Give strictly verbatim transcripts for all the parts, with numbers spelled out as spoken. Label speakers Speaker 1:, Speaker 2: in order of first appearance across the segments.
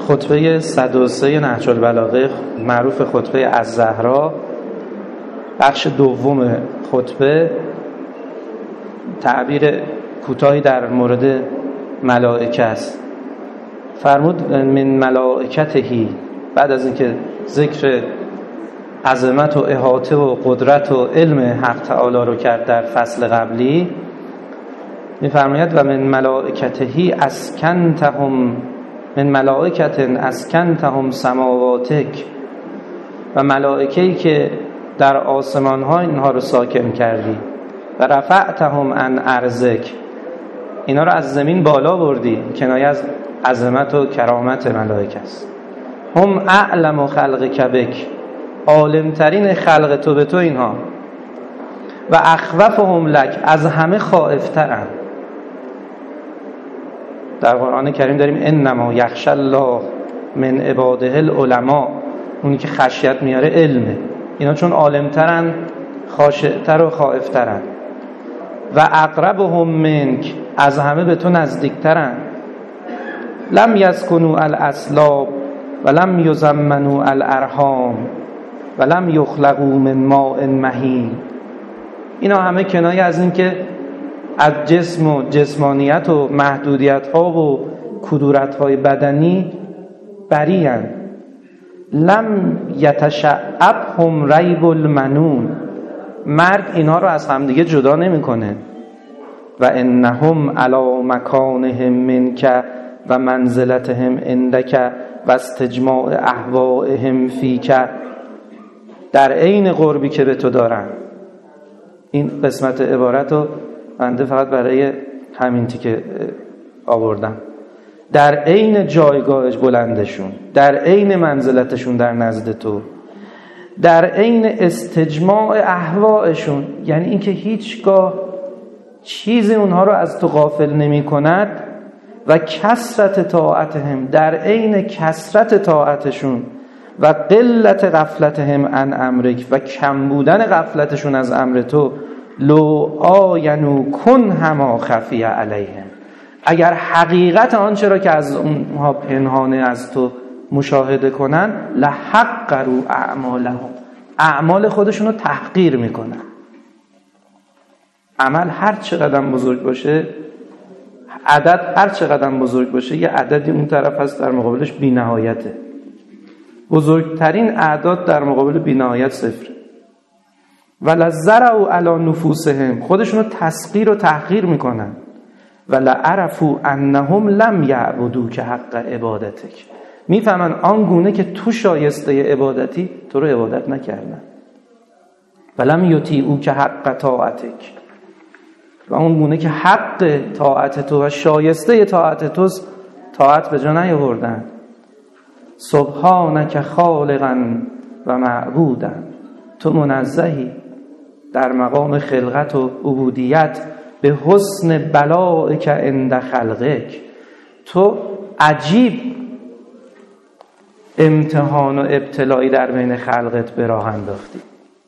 Speaker 1: خطبه صد و سه نهج البلاغه معروف خطبه الزهرا، بخش دوم خطبه تعبیر کوتاهی در مورد ملائکه است. فرمود من ملائکتهی، بعد از اینکه ذکر عظمت و احاطه و قدرت و علم حق تعالی رو کرد در فصل قبلی، می‌فرماید و من ملائکتهی اسکنتهم من ملائکت اسکنتهم سماواتک، و ملائکه‌ای که در آسمان‌ها اینها رو ساکن کردی، و رفعتهم عن ارضک، اینا رو از زمین بالا بردی. کنایه از عظمت و کرامت ملائکه است. هم اعلم خلقک بک، عالمترین خلق تو به تو اینها. و اخوفهم لک، از همه خائفترن. در قرآن کریم داریم انما یخشی الله من عباده العلماء، اونی که خشیت میاره علمه. اینا چون عالمترن خاشعتر و خائفترن. و اقربهم منک، از همه به تو نزدیکترن. لم یسکنوا الاصلاب و لم یزمنوا الارحام و لم یخلقوا من ماء مهین. اینا همه کنایه از این که از جسم و جسمانیت و محدودیت ها و کدورت های بدنی بری‌اند. لم یتشعبهم ریب المنون، مرگ اینها رو از همدیگه جدا نمی‌کنه. و انهم علی مکانهم منک و منزلتهم عندک و استجماع احوائهم فیک، در عین قربی که به تو دارن. این قسمت عبارت رو بنده فقط برای همین تیکه آوردم. در عین جایگاهش بلندشون، در عین منزلتشون در نزد تو، در عین استجماع احوائشون، یعنی اینکه هیچگاه چیزی اونها رو از تو غافل نمی کند. و کثرت طاعتهم، در عین کثرت طاعتشون، و قلت غفلتهم عن امرک، و کم بودن غفلتشون از امر تو. لو آینو کن هما خفی علیهم، اگر حقیقت آنچه را که از اونها پنهانه از تو مشاهده کنن، لحقروا اعمالهم، اعمال خودشون رو تحقیر میکنن. عمل هر چقدر بزرگ باشه، عدد هر چقدر بزرگ باشه، یه عددی اون طرف هست در مقابلش بی نهایته. بزرگترین اعداد در مقابل بی نهایت صفره. ولزرعوا علی نفوسهم، خودشون رو تسخیر و تحقیر میکنن. ولعرفوا انهم لم یعبدوک حق عبادتک، میفهمن آن گونه که تو شایسته عبادتی تو رو عبادت نکردن. ولم یطیعوک حق طاعتک، و اون گونه که حق طاعت تو و شایسته طاعت تو طاعت به جا نیاوردن. سبحانک خالقا و معبودا، تو منزهی در مقام خلقت و عبودیت به حسن بلائک عند خلقک، تو عجیب امتحان و ابتلایی در بین خلقت به راه انداختی.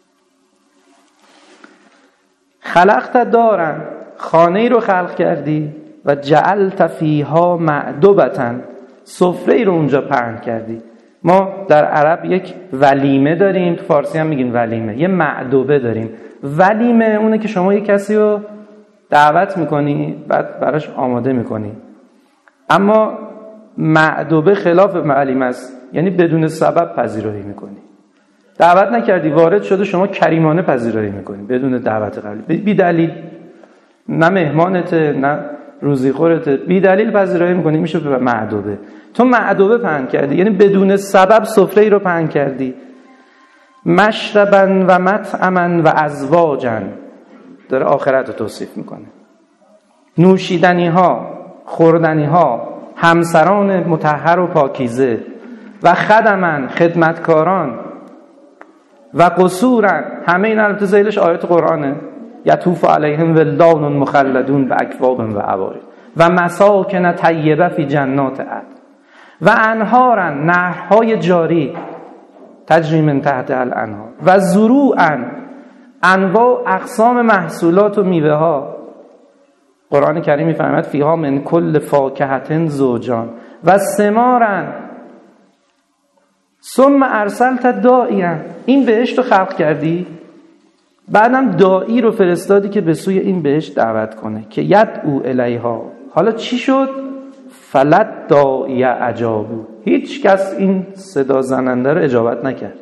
Speaker 1: خلقت دارن، خانه ای رو خلق کردی. و جعلت فیها معدبتا، سفره ای رو اونجا پهن کردی. ما در عرب یک ولیمه داریم، تو فارسی هم میگیم ولیمه. یه معدبه داریم. ولیمه اونه که شما یک کسی رو دعوت میکنی، بعد براش آماده میکنی. اما معدبه خلاف ولیمه است، یعنی بدون سبب پذیرایی میکنی. دعوت نکردی، وارد شده، شما کریمانه پذیرایی میکنی بدون دعوت قبلی، بی دلیل. نه مهمانته نه روزی خورته، بی دلیل پذیرایی میکنی، میشه به معدبه. تو معدبه پهن کردی، یعنی بدون سبب سفره ای رو پهن کردی. مشربا و مطعما و ازواجا، داره آخرت رو توصیف میکنه. نوشیدنی ها، خوردنی ها، همسران مطهر و پاکیزه. و خدمن، خدمتکاران. و قصورن، همه این البته ذیلش آیات قرآنه. یطوف علیهم ولدان مخلدون و اکواب و ابارق. و مساکن طیبه فی جنات عدن. و انهارن، نهرهای جاری تجری من تحت الانهار. و زروعا، انواع اقسام محصولات و میوه ها. قرآن کریم میفرماید فیها من کل فاکهة زوجان. و ثمارن، ثم ارسلت داعیا، این بهشت رو خلق کردی، بعدم داعی رو فرستادی که به سوی این بهشت دعوت کنه که یدعو الیها. حالا چی شد؟ فلت داعی اجابو، هیچ کس این صدا زننده رو اجابت نکرد.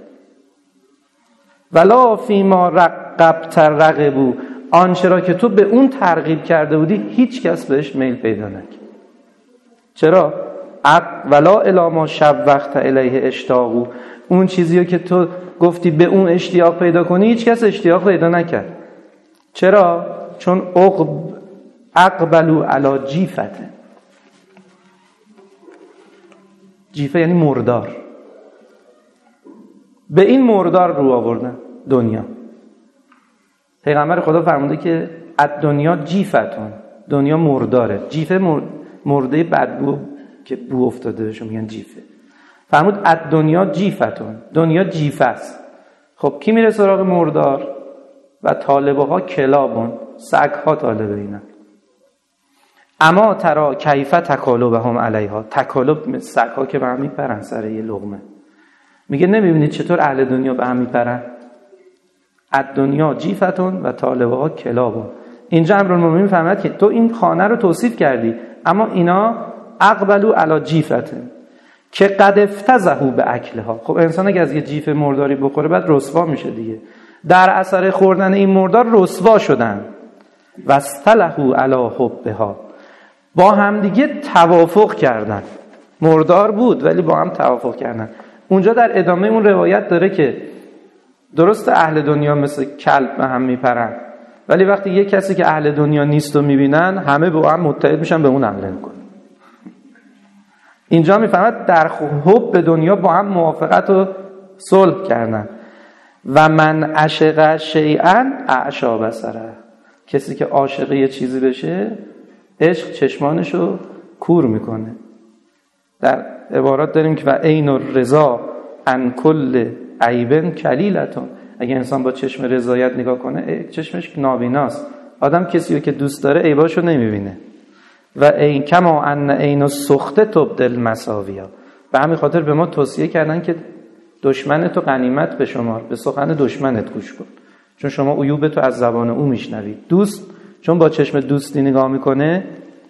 Speaker 1: ولا فیما رقبت رغبو، آنچه را که تو به اون ترغیب کرده بودی هیچ کس بهش میل پیدا نکرد. چرا؟ ولا الی ما شوقت الیه اشتاقو، اون چیزی که تو گفتی به اون اشتیاق پیدا کنی هیچ کس اشتیاق پیدا نکرد. چرا؟ چون اقب اقبلوا علی جیفته، جیفه یعنی مردار، به این مردار رو آوردن دنیا. پیغمبر خدا فرموده که الدنیا جیفتون، دنیا مرداره. جیفه مرده بدبو که بو افتاده بهشون میگن جیفه. فرمود الدنیا جیفتون، دنیا جیفه است. خب کی میره سراغ مردار؟ و طالبه ها کلابون، سگ ها طالبه اینن. اما ترا کیف تکالبهم علیها، تکالب سگ ها که به هم میپرن سر یه لقمه. میگه نمیبینید چطور اهل دنیا به هم میپرن؟ الدنیا جیفتون و طالبه ها کلابون. اینجا امرالمومنین میفهمد که تو این خانه رو توصیف کردی، اما اینا اقبلوا علی جیفتن که قد افتضحوا به اکلها. خب انسان اگه از یه جیف مرداری بخوره بعد رسوا میشه دیگه. در اثر خوردن این مردار رسوا شدن. و استلحوا علی حبها، با هم دیگه توافق کردن. مردار بود ولی با هم توافق کردن. اونجا در ادامه اون روایت داره که درست اهل دنیا مثل کلب به هم میپرن، ولی وقتی یه کسی که اهل دنیا نیست رو میبینن همه با هم متحد میشن به اون حمله میکنن. اینجا میفهمد در حب به دنیا با هم موافقت و صلح کردن. و من عشق شیئا اعشا بصره، کسی که عاشق یه چیزی بشه عشق چشمانشو کور میکنه. در عبارات داریم که و عین الرضا عن کل عیب کلیلتون، اگه انسان با چشم رضایت نگاه کنه چشمش نابیناست. آدم کسی که دوست داره عیباشو نمیبینه. و این کما ان عین السخط تبدل مساویا، به همین خاطر به ما توصیه کردن که دشمنت و غنیمت به شما، به سخن دشمنت گوش کن، چون شما عیوبت رو از زبان او میشنوید. دوست چون با چشم دوستی نگاه میکنه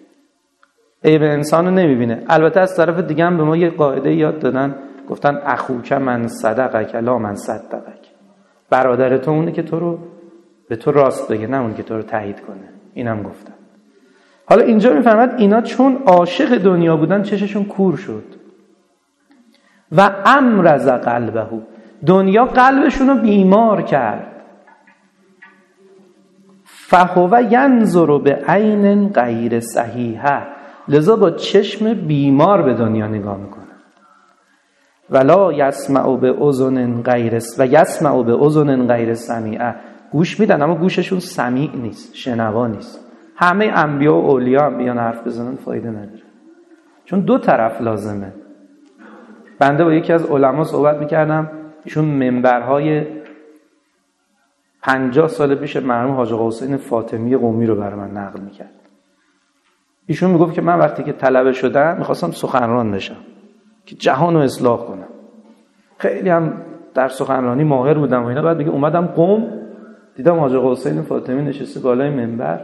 Speaker 1: عیب انسان رو نمیبینه. البته از طرف دیگه هم به ما یه قاعده یاد دادن، گفتن اخوک من صدقک لا من صدقک، برادر تو اونه که تو رو به تو راست بگه، نه اون که تو رو تایید کنه. اینم گفتن. حالا اینجا میفهمد اینا چون عاشق دنیا بودن چششون کور شد. و امرض قلبه، دنیا قلبشون رو بیمار کرد. فهو ینظر به عین غیر صحیحه، لذا با چشم بیمار به دنیا نگاه میکنه. ولا یسمع به اذن غیر و یسمع به اذن غیر سمیعه، گوش میدن اما گوششون سمیع نیست، شنوا نیست. همه انبیا و اولیا هم بیان حرف بزنن فایده نداره، چون دو طرف لازمه. بنده با یکی از علما صحبت میکردم، ایشون منبرهای پنجاه سال پیش مرحوم حاج آقا حسین فاطمی قمی رو برای من نقل میکرد. ایشون میگفت که من وقتی که طلبه شدم میخواستم سخنران بشم که جهان رو اصلاح کنم. خیلی هم در سخنرانی ماهر بودم و اینا. بعد میگه اومدم قم، دیدم حاج آقا حسین فاطمی نشسته بالای منبر،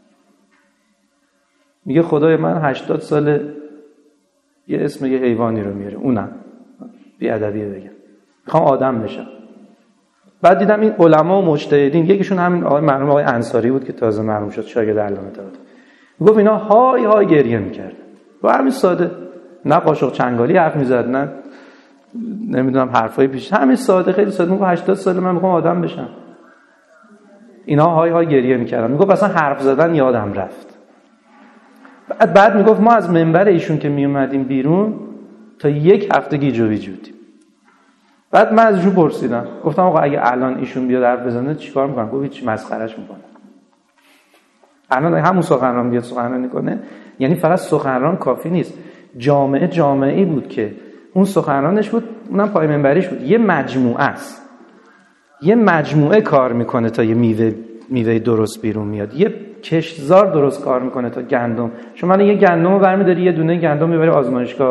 Speaker 1: میگه خدای من هشتاد سال یه اسم یه حیوانی رو میاره، اونم بی ادبیه بگم، میخوام آدم بشم. بعد دیدم این علما و مجتهدین، یکیشون همین آقای مرحوم آقای انصاری بود که تازه مرحوم شد، شاگرد علامه طباطبایی، میگفت اینا های های گریه میکردن با همین ساده، نه قاشق چنگالی حرف میزد، نه نمیدونم حرفای پیش، همین ساده خیلی ساده. میگفت هشتاد سال من میخوام آدم بشم، اینا های های گریه میکردن. میگفت اصلا حرف زدن یادم رفت. بعد بعد میگفت ما از منبر ایشون که میومدیم بیرون تا یک هفته گیج و ویج بودیم. بعد من ازشون پرسیدم، گفتم آقا اگه الان ایشون بیاد حرف بزنه چیکار میکنن؟ گفت هیچ، مسخرهش میکنه. الان همون سخنران بیاد سخنرانی کنه، یعنی فقط سخنران کافی نیست، جامعه جامعه‌ای بود که اون سخنرانش بود، اونم پای منبریش بود، یه مجموعه است، یه مجموعه کار میکنه تا یه میوه میوه درست بیرون میاد، یه کشتزار درست کار میکنه تا گندم. شما یه گندم رو برمی‌داری، یه دونه گندم میبری آزمایشگاه،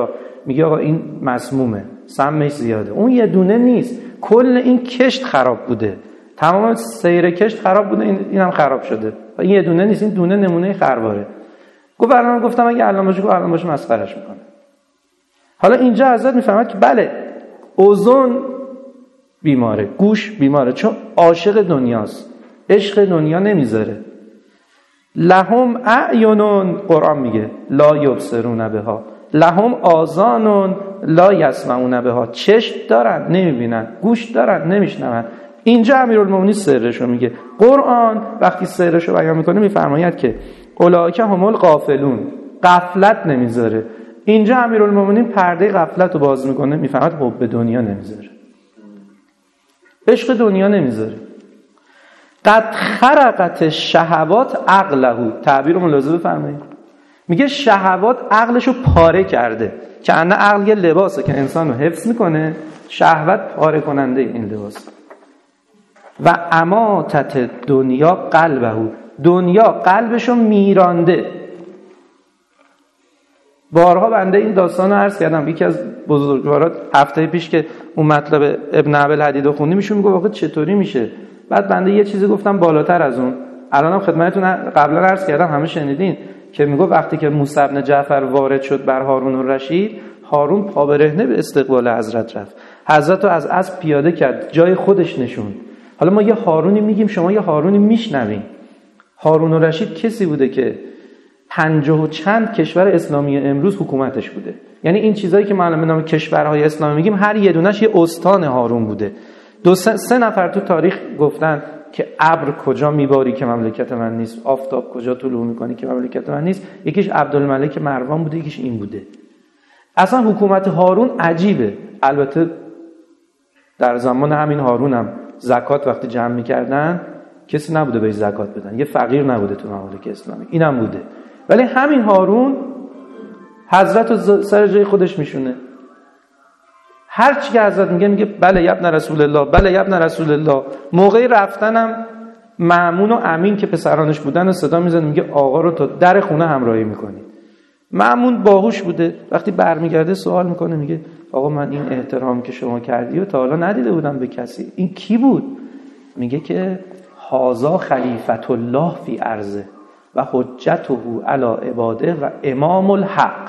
Speaker 1: میگه آقا این مسمومه، سمش زیاده. اون یه دونه نیست، کل این کشت خراب بوده، تمام سیر کشت خراب بوده، این اینم خراب شده. این یه دونه نیست، این دونه نمونه خرواره. گفت برام گفتم اگه الان باشه، گفت الان باشه مسخرهش میکنه. حالا اینجا حضرت میفهمد که بله اوزون بیماره، گوش بیماره، چون عاشق دنیاست، عشق دنیا نمیذاره. لهم اعینون، قرآن میگه لا یبصرون بها، لهم آذانون لا یسمعون بها، چشم دارن نمیبینن، گوش دارن نمیشنون. اینجا امیرالمومنین سرشو میگه. قرآن وقتی سرشو بیان میکنه میفرماید که اولئک هم الغافلون، غفلت نمیذاره. اینجا امیرالمومنین پرده غفلت رو باز میکنه، میفهمد حب دنیا نمیذاره، عشق دنیا نمیذاره. قد خرقت شهوات عقله، تعبیر ملاحظه بفرمایید. میگه شهوات عقلشو پاره کرده، که ان عقل یه لباسه که انسانو حفظ میکنه، شهوت پاره کننده این لباس. و اماتت دنیا قلبه، دنیا قلبشو میرانده. بارها بنده این داستان رو عرض کردم، یکی از بزرگواران هفته پیش که اون مطلب ابن ابوالحدید رو خوندیم، ایشون میگه واقعا چطوری میشه. بعد بنده یه چیزی گفتم بالاتر از اون، الانم خدمتتون قبلا عرض کردم، همه شنیدین که میگه وقتی که موسی بن جعفر وارد شد بر هارون الرشید، هارون پا برهنه به استقبال حضرت رفت، حضرت رو از اسب پیاده کرد، جای خودش نشون. حالا ما یه هارونی میگیم، شما یه هارونی میشنوین. هارون الرشید کسی بوده که پنجاه و چند کشور اسلامی امروز حکومتش بوده. یعنی این چیزایی که ما الان به نام کشورهای اسلامی میگیم، هر یه دونش یه استان هارون بوده. دو سه, سه نفر تو تاریخ گفتن که ابر کجا میباری که مملکت من نیست، آفتاب کجا طلوع میکنی که مملکت من نیست. یکیش عبدالملک مروان بوده، یکیش این بوده. اصلا حکومت هارون عجیبه. البته در زمان همین هارون هم زکات وقتی جمع میکردن کسی نبوده بهش زکات بدن، یه فقیر نبوده تو مملکت اسلامی، اینم بوده. ولی همین هارون حضرت رو سر جای خودش میشونه. هر چی که حضرت میگه میگه بله یا ابن رسول الله، بله یا ابن رسول الله. موقعی رفتنم مأمون و امین که پسرانش بودن و صدا میزنه، میگه آقا رو تا در خونه همراهی میکنی. مأمون باهوش بوده، وقتی برمیگرده سوال میکنه، میگه آقا من این احترام که شما کردی و تا حالا ندیده بودم به کسی. این کی بود؟ میگه که هازا خلیفت الله فی ارضه و حجته علی عباده و امام الحق.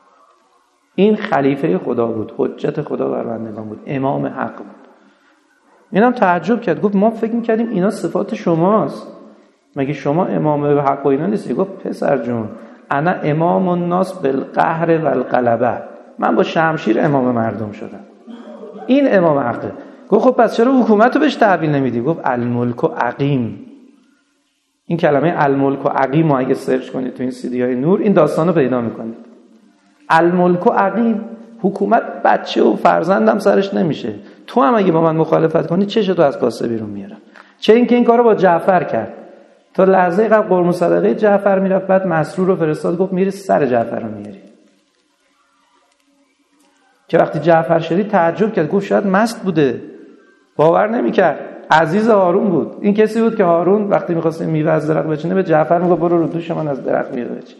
Speaker 1: این خلیفه خدا بود، حجت خدا بر بندگان بود، امام حق بود. اینم تعجب کرد، گفت ما فکر می‌کردیم اینا صفات شماست، مگه شما امام حق و اینا نیستی؟ گفت پسر جون انا امام الناس بالقهر والغلبه، من با شمشیر امام مردم شدم، این امام حقه. گفت خب پس چرا حکومت رو بهش تحویل نمیدی؟ گفت الملک و عقیم. این کلمه الملک و عقیم رو اگه سرچ کنید تو این سیدی های نور، این داستان رو پیدا میکنید. الملک و عقیم، حکومت بچه و فرزندم سرش نمیشه. تو هم اگه با من مخالفت کنی چشه تو از کاسه بیرون میارم. چه اینکه این کارو با جعفر کرد، تا لحظه قبل قرم صدقه جعفر میرفت، بعد مسرور رو فرستاد گفت میری سر جعفر رو میاری. که وقتی جعفر شدید تعجب کرد، گفت شاید مست بوده، باور نمیکرد. عزیز هارون بود. این کسی بود که هارون وقتی می‌خواست میوه از درخت بچینه به جعفر میگه برو رو دوش من از درخت میوه بچین.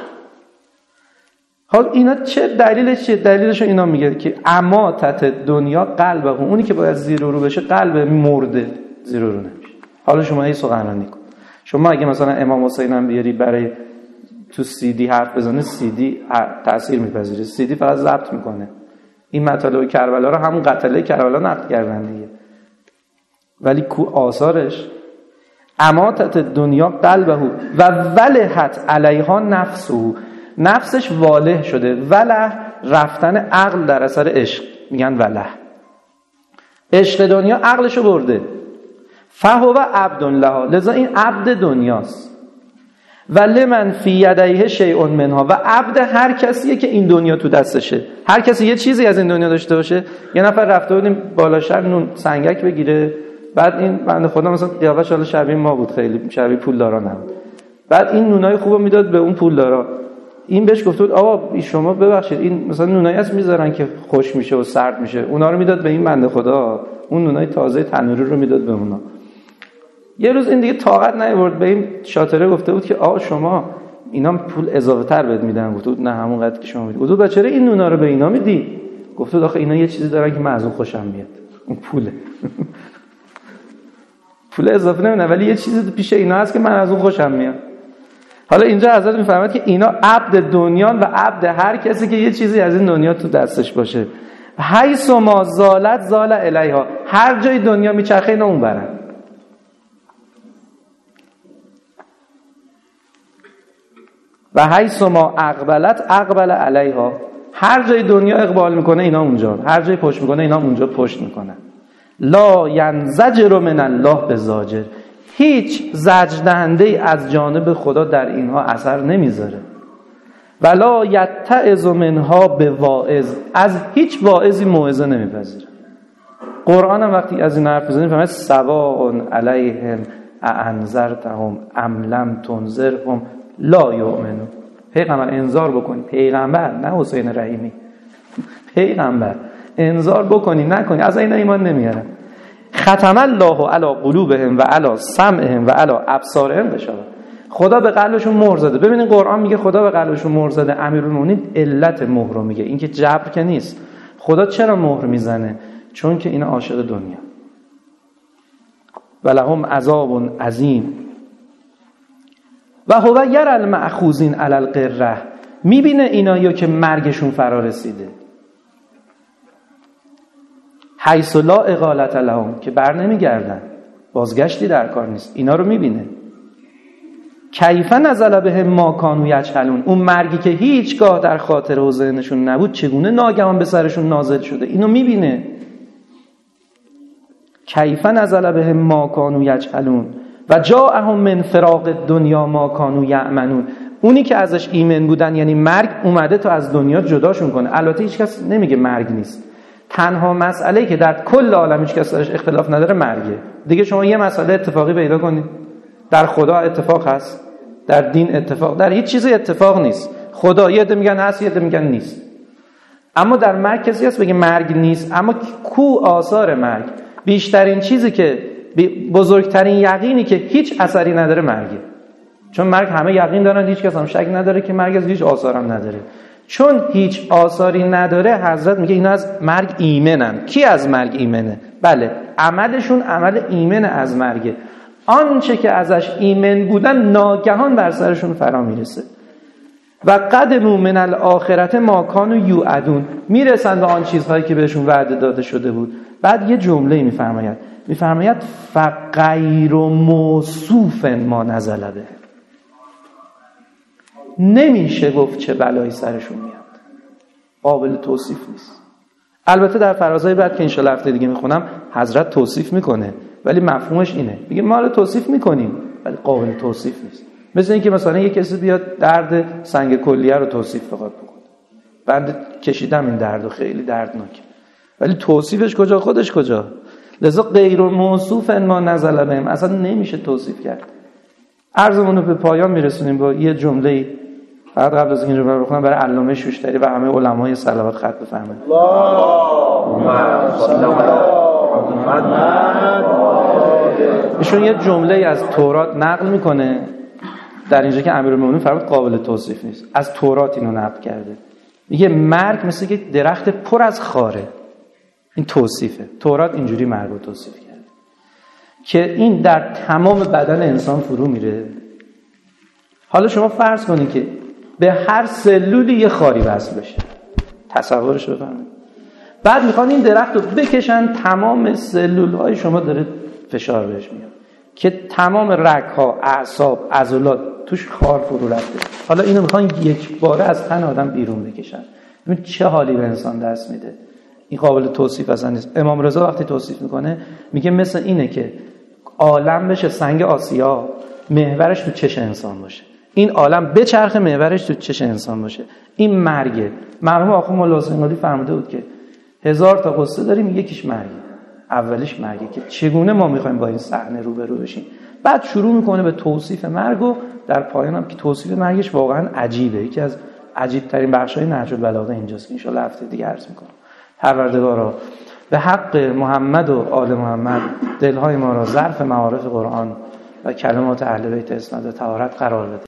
Speaker 1: حال اینا چه دلیلش چیه؟ دلیلش اینا میگه که اما تحت دنیا قلبه، اونی که باید زیر و رو بشه قلب مرده، زیر و رو نمیشه. حالا شما این سخنرانی کن. شما اگه مثلا امام حسین هم بیاری برای تو سی دی حرف بزنه، سی دی تاثیر میپذیره. سی دی فقط ضبط میکنه. این مطالب کربلا رو همون قتله کربلا نقل کردن دیگه. ولی کو آثارش؟ اماتت دنیا قلبه و ولهت علیها نفسه، نفسش واله شده. وله رفتن عقل در اثر عشق، میگن وله. عشق دنیا عقلشو برده. فهو عبد لها، لذا این عبد دنیاست. و لمن فی یدیه شیء منها، و عبد هر کسیه که این دنیا تو دستشه. هر کسی یه چیزی از این دنیا داشته باشه. یه نفر رفته بودیم بالا شهر نون سنگک بگیره، بعد این بنده خدا مثلا قیافش حالا شبیه ما بود، خیلی شبیه پولداران هم. بعد این نونای خوبو میداد به اون پولدارا. این بهش گفت بود آقا شما ببخشید این مثلا نونایی هست میذارن که خوش میشه و سرد میشه، اونا رو میداد به این بنده خدا، اون نونای تازه تنوری رو میداد به اونا. یه روز این دیگه طاقت نیاورد، به این شاطره گفته بود که آقا شما اینا پول اضافه تر بهت میدن. گفت نه همون قدر که شما میدید. گفت بچه چرا این نونا رو به اینا میدی؟ گفت آخه اینا یه چیزی دارن که من از اون خوشم میاد، اون پوله. پول اضافه نمیدن ولی یه چیزی پیش اینا هست که من از اون خوشم میاد. حالا اینجا حضرت میفرماید که اینا عبد دنیان و عبد هر کسی که یه چیزی از این دنیا تو دستش باشه. حیث ما زالت زال الیها، هر جای دنیا میچرخه اینا اون برن. و حیث ما اقبلت اقبل علیها، هر جای دنیا اقبال میکنه اینا اونجا، هر جای پشت میکنه اینا اونجا پشت میکنن. لا ینزجر من الله بزاجر، هیچ زجر دهنده از جانب خدا در اینها اثر نمیذاره. ولا یتعظ منها بواعظ، از هیچ واعظی موعظه نمیپذیره. قرآن هم وقتی از این حرف میزنه فهمید سواء علیهم اانذرتهم ام لم تنذرهم لا یؤمنون. پیغمبر انذار بکنی، پیغمبر نه حسین رحیمی، پیغمبر انذار بکنی نکنی از اینا ایمان نمیارن. ختم الله علی قلوبهم و علی سمعهم و علی ابصارهم غشاوة، خدا به قلبشون مهر زده. ببینید قرآن میگه خدا به قلبشون مهر زده، امیرالمومنین علت مهر رو میگه، این که جبر که نیست. خدا چرا مهر میزنه؟ چون که اینا عاشق دنیا. ولهم عذاب عظیم و هو یرى المأخوذین علی القرة، میبینه اینایی که مرگشون فرا رسیده. حیث لا اقالت لهم، که بر نمیگردن، بازگشتی در کار نیست، اینا رو میبینه. کیف نزل بهم ما کانوا یجهلون، اون مرگی که هیچگاه در خاطر و ذهنشون نبود چگونه ناگهان به سرشون نازل شده، اینو میبینه. کیف نزل بهم ما کانوا یجهلون و جاءهم من فراق الدنیا ما کانوا یأمنون، اونی که ازش ایمن بودن یعنی مرگ اومده تا از دنیا جداشون کنه. البته هیچ کس نمیگه مرگ نیست، تنها مسئله‌ای که در کل عالم هیچ کس درش اختلاف نداره مرگه. دیگه شما یه مسئله اتفاقی پیدا کنید، در خدا اتفاق هست، در دین اتفاق، در هیچ چیزی اتفاق نیست. خدا یه عده میگن هست، یه عده میگن نیست. اما در مرگ کسی هست بگه مرگ نیست؟ اما کو آثار مرگ؟ بیشترین چیزی که بزرگترین یقینی که هیچ اثری نداره مرگه. چون مرگ همه یقین دارن، هیچ کس هم شک نداره که مرگ از هیچ آثارم نداره. چون هیچ آثاری نداره حضرت میگه اینا از مرگ ایمنن. کی از مرگ ایمنه؟ بله، عملشون عمل ایمن از مرگه. آنچه که ازش ایمن بودن ناگهان بر سرشون فرا میرسه. و قدموا من الاخرت ما کانوا یوعدون، میرسن به آن چیزهایی که بهشون وعده داده شده بود. بعد یه جمله میفرماید میفرماید فغیر موصوف ما نزل به، نمیشه گفت چه بلایی سرشون میاد، قابل توصیف نیست. البته در فرازهای بعد که انشالله هفته دیگه میخونم حضرت توصیف میکنه، ولی مفهومش اینه، میگه ما رو توصیف میکنیم ولی قابل توصیف نیست. مثل اینکه مثلا یک کسی بیاد درد سنگ کلیه رو توصیف فقط بکنه، بنده کشیدم این دردو خیلی دردناکه، ولی توصیفش کجا، خودش کجا؟ لذا غیر موصوف ما نزل بهم، اصلا نمیشه توصیف کرد. عرضمون رو به پایان میرسونیم با یه جمله فقط قبل از اینکه رو بخونم برای علامه شوشتری و همه علمای صلوات خط بفرمایید. اللهم صل علی محمد. ایشون یه جمله از تورات نقل میکنه در اینجا که امیرالمومنین فرمود قابل توصیف نیست، از تورات اینو نقل کرده. میگه مرگ مثل یک درخت پر از خاره. این توصیفه. تورات اینجوری مرگ رو توصیف کرده که این در تمام بدن انسان فرو میره. حالا شما فرض کنید که به هر سلولی یه خاری وصل بشه، تصورش بفرمایید. بعد میخوان این درخت رو بکشن، تمام سلول‌های شما داره فشار بهش میاد که تمام رگ‌ها، اعصاب، عضلات توش خار فرو رفته. حالا اینو میخوان یک باره از تن آدم بیرون بکشن. ببین چه حالی به انسان دست میده. این قابل توصیف اصلا نیست. امام رضا وقتی توصیف میکنه میگه مثل اینه که عالم بشه سنگ آسیا، محورش تو چش انسان باشه. این عالم بچرخه، محورش تو چش انسان باشه. این مرگه. مرحوم آخوند مولا حسین قلی فرموده بود که هزار تا قصه داریم، یکیش مرگه. اولیش مرگه که چگونه ما میخوایم با این صحنه روبرو بشیم. بعد شروع میکنه به توصیف مرگ و در پایان هم که توصیف مرگش واقعا عجیبه. یکی از عجیب ترین بخشای نهج البلاغه اینجاست که ان شاء الله هفته دیگه عرض میکنم. پروردگارا به حق محمد و آل محمد دلهای ما را ظرف معارف قرآن و کلمات اهل بیت اسناد طهارت قرار بده.